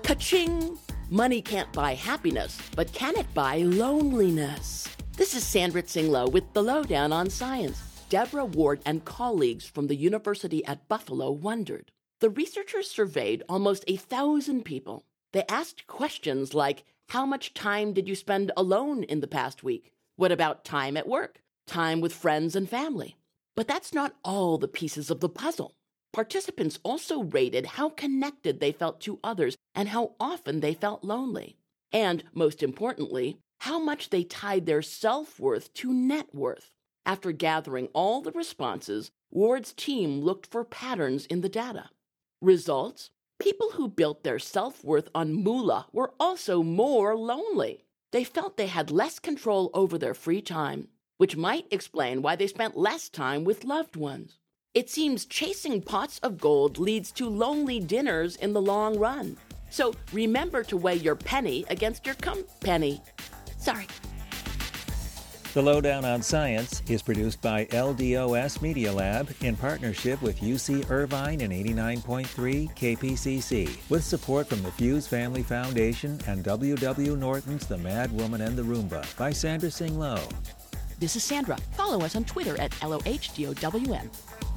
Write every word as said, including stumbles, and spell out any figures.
Ka-ching! Money can't buy happiness, but can it buy loneliness? This is Sandra Tsing-Loh with The Lowdown on Science. Deborah Ward and colleagues from the University at Buffalo wondered. The researchers surveyed almost a thousand people. They asked questions like, how much time did you spend alone in the past week? What about time at work? Time with friends and family? But that's not all the pieces of the puzzle. Participants also rated how connected they felt to others and how often they felt lonely. And, most importantly, how much they tied their self-worth to net worth. After gathering all the responses, Ward's team looked for patterns in the data. Results? People who built their self-worth on moolah were also more lonely. They felt they had less control over their free time, which might explain why they spent less time with loved ones. It seems chasing pots of gold leads to lonely dinners in the long run. So remember to weigh your penny against your company. Sorry. The Lowdown on Science is produced by L D O S Media Lab in partnership with U C Irvine and eighty-nine point three K P C C, with support from the Fuse Family Foundation and W W. Norton's The Mad Woman and the Roomba by Sandra Tsing-Loh. This is Sandra. Follow us on Twitter at L O H D O W N.